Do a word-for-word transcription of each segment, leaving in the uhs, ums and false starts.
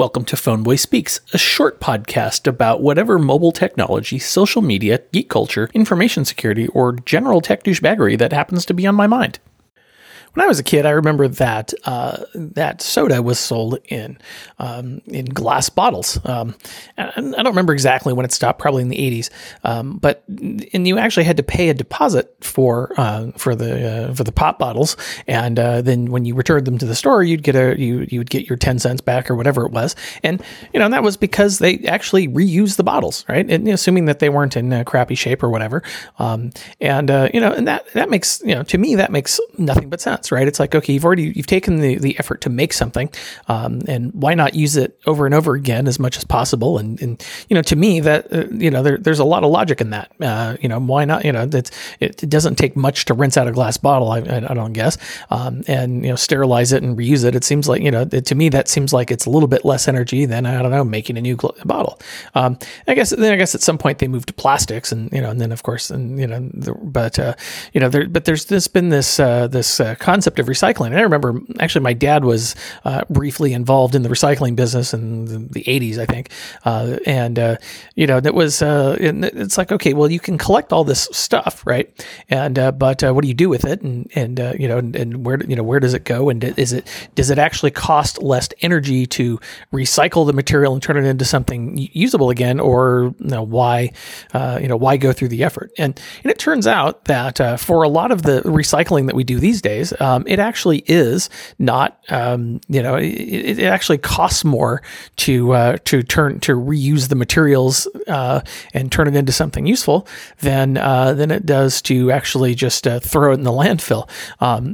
Welcome to Phoneboy Speaks, a short podcast about whatever mobile technology, social media, geek culture, information security, or general tech douchebaggery that happens to be on my mind. When I was a kid, I remember that uh, that soda was sold in um, in glass bottles. Um, and I don't remember exactly when it stopped, probably in the eighties. Um, but and you actually had to pay a deposit for uh, for the uh, for the pop bottles, and uh, then when you returned them to the store, you'd get a you you would get your ten cents back or whatever it was. And you know and that was because they actually reused the bottles, right? And you know, assuming that they weren't in a crappy shape or whatever. Um, and uh, you know, and that that makes you know to me that makes nothing but sense. Right? It's like, okay, you've already, you've taken the, the effort to make something, um, and why not use it over and over again as much as possible? And, and you know, to me that, uh, you know, there, there's a lot of logic in that, uh, you know, why not, you know, that's, it, it doesn't take much to rinse out a glass bottle, I, I don't guess, um, and, you know, sterilize it and reuse it. It seems like, you know, it, to me, that seems like it's a little bit less energy than, I don't know, making a new gl- bottle. Um, I guess, then I guess at some point they moved to plastics and, you know, and then of course, and, you know, the, but, uh, you know, there, but there's, there's been this, uh, this, uh, concept of recycling. And I remember actually my dad was uh, briefly involved in the recycling business in the, the eighties, I think. Uh, and, uh, you know, that was, uh, it's like, okay, well, you can collect all this stuff, right? And, uh, but uh, what do you do with it? And, and uh, you know, and, and where, you know, where does it go? And is it, does it actually cost less energy to recycle the material and turn it into something usable again? Or, you know, why, uh, you know, why go through the effort? And, and it turns out that uh, for a lot of the recycling that we do these days, um, it actually is not, um, you know, it, it actually costs more to uh, to turn to reuse the materials uh, and turn it into something useful than uh, than it does to actually just uh, throw it in the landfill. Um,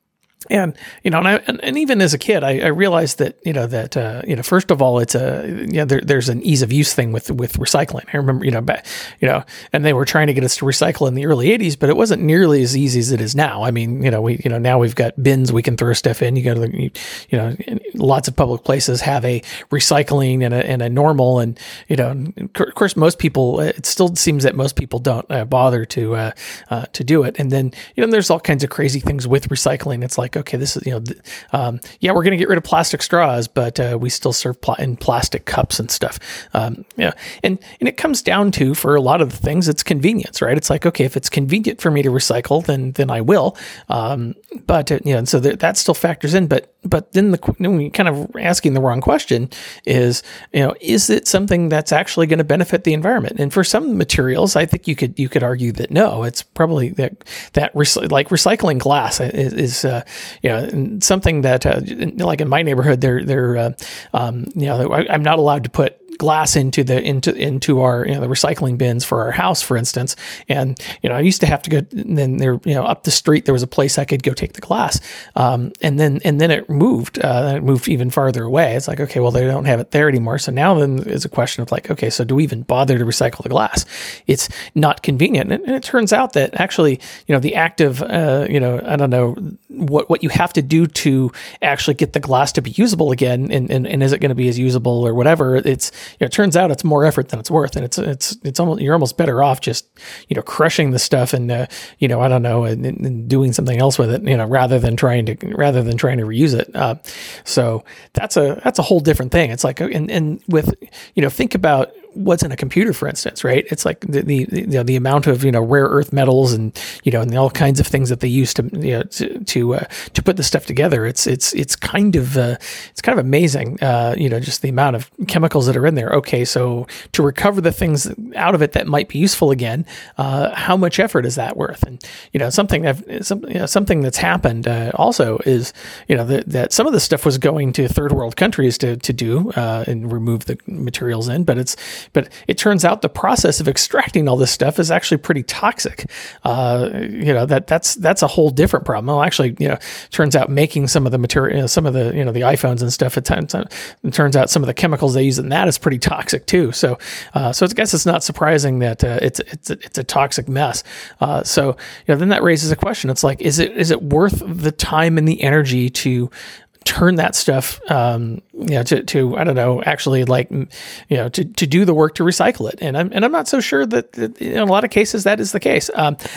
And, you know, and, I, and, and even as a kid, I, I realized that, you know, that, uh, you know, first of all, it's a, you know, there, there's an ease of use thing with, with recycling. I remember, you know, back, you know, and they were trying to get us to recycle in the early eighties, but it wasn't nearly as easy as it is now. I mean, you know, we, you know, now we've got bins we can throw stuff in. You go to the, you, you know, lots of public places have a recycling and a, and a normal. And, you know, of course, most people, it still seems that most people don't uh, bother to, uh, uh, to do it. And then, you know, there's all kinds of crazy things with recycling. It's like, okay, this is, you know, th- um, yeah, we're going to get rid of plastic straws, but uh, we still serve pl- in plastic cups and stuff. Um, yeah. And, and it comes down to, for a lot of the things, it's convenience, right? It's like, okay, if it's convenient for me to recycle, then, then I will. Um, but, uh, you know, so th- that still factors in, but, but then the, then we kind of asking the wrong question is, you know, is it something that's actually going to benefit the environment? And for some materials, I think you could, you could argue that no, it's probably that, that rec- like recycling glass is, is uh, you know, something that, uh, like in my neighborhood, they're, they're, uh, um, you know, I, I'm not allowed to put glass into the into into our you know the recycling bins for our house, for instance. And you know I used to have to go. And then there you know up the street there was a place I could go take the glass. Um, and then and then it moved. Uh, it moved even farther away. It's like, okay, well, they don't have it there anymore. So now then is a question of like, okay, so do we even bother to recycle the glass? It's not convenient. And, and it turns out that actually you know the active uh, you know I don't know what what you have to do to actually get the glass to be usable again, and and, and is it going to be as usable or whatever? It's You know, it turns out it's more effort than it's worth, and it's it's it's almost you're almost better off just you know crushing the stuff and uh, you know I don't know and, and doing something else with it, you know, rather than trying to rather than trying to reuse it. Uh, so that's a that's a whole different thing. It's like and and with you know think about what's in a computer, for instance, right? It's like the, the, the, you know, the amount of, you know, rare earth metals and, you know, and all kinds of things that they use to, you know, to, to, uh, to put this stuff together. It's, it's, it's kind of, uh, it's kind of amazing, uh, you know, just the amount of chemicals that are in there. Okay. So to recover the things out of it that might be useful again, uh, how much effort is that worth? And, you know, something that, some, you know, something that's happened, uh, also is, you know, that, that some of the stuff was going to third world countries to, to do, uh, and remove the materials in, but it's, But it turns out the process of extracting all this stuff is actually pretty toxic. Uh, you know, that that's that's a whole different problem. Well, actually, you know, turns out making some of the material, you know, some of the, you know, the iPhones and stuff, it, it turns out some of the chemicals they use in that is pretty toxic too. So, uh, so I guess it's not surprising that uh, it's it's a, it's a toxic mess. Uh, so, you know, then that raises a question. It's like, is it is it worth the time and the energy to turn that stuff, um, you know, to, to, I don't know, actually like, you know, to, to do the work to recycle it. And I'm, and I'm not so sure that, that in a lot of cases that is the case. Um,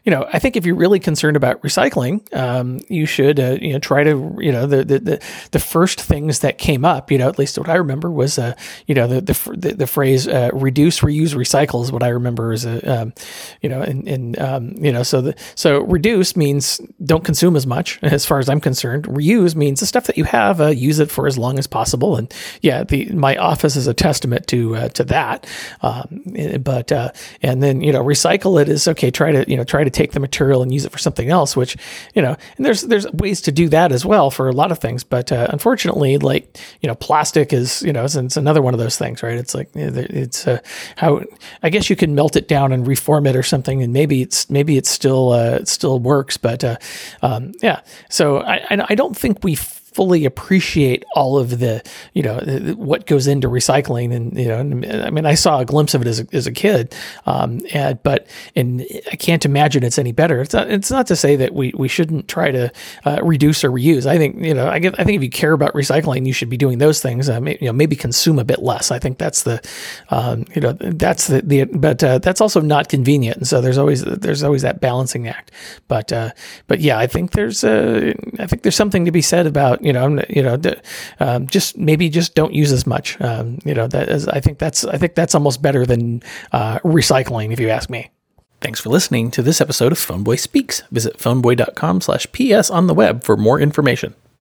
you know, I think if you're really concerned about recycling, um, you should, uh, you know, try to, you know, the, the, the, the first things that came up, you know, at least what I remember was, uh, you know, the, the, the, the phrase, uh, reduce, reuse, recycle is what I remember as a, um, you know, and, and, um, you know, so the, so reduce means don't consume as much as far as I'm concerned. Reuse means the stuff that you have, uh, use it for as long as possible. And yeah, the, my office is a testament to, uh, to that. Um, but, uh, and then, you know, recycle it is okay. Try to, you know, try to take the material and use it for something else, which, you know, and there's, there's ways to do that as well for a lot of things. But, uh, unfortunately, like, you know, plastic is, you know, it's, it's another one of those things, right? It's like, it's, uh, how, I guess you can melt it down and reform it or something. And maybe it's, maybe it's still, uh, it still works, but, uh, um, yeah. So I, I don't think we fully appreciate all of the, you know, what goes into recycling. And, you know, I mean, I saw a glimpse of it as a, as a kid, um, and, but, and I can't imagine it's any better. It's not, it's not to say that we, we shouldn't try to, uh, reduce or reuse. I think, you know, I get, I think if you care about recycling, you should be doing those things, uh, maybe, you know, maybe consume a bit less. I think that's the, um, you know, that's the, the, but, uh, that's also not convenient. And so there's always, there's always that balancing act. But, uh, but yeah, I think there's, uh, I think there's something to be said about, you know, you know, um, just maybe just don't use as much. Um, you know, that is, I think that's, I think that's almost better than uh, recycling, if you ask me. Thanks for listening to this episode of Phoneboy Speaks. Visit phoneboy dot com slash P S on the web for more information.